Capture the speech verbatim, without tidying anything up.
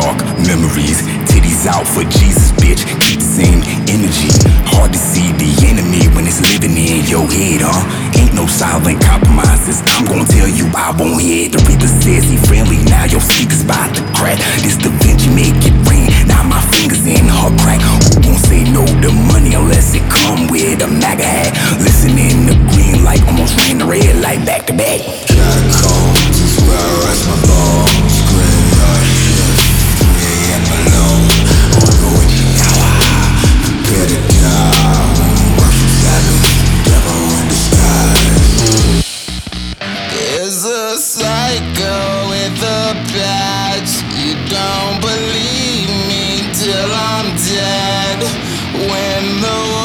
dark memories. Titties out for Jesus, bitch. Keep the same energy. Hard to see the enemy when it's living in your head, huh? Ain't no silent compromises. I'm gonna tell you I won't hear it. The Reaper says he friendly, now your speakers about to crack. This Da Vinci make it rain, now my fingers in her crack. Who gon' say no to money unless it come with a MAGA hat? Listening to green light, almost ran the red light back to back. Catacombs is where I rest my bones. Graveyard shift, three a m alone. I'll go with you now. Prepare to die. Work for savage, devil in disguise. There's a psycho with a patch. You don't believe me till I'm dead. When the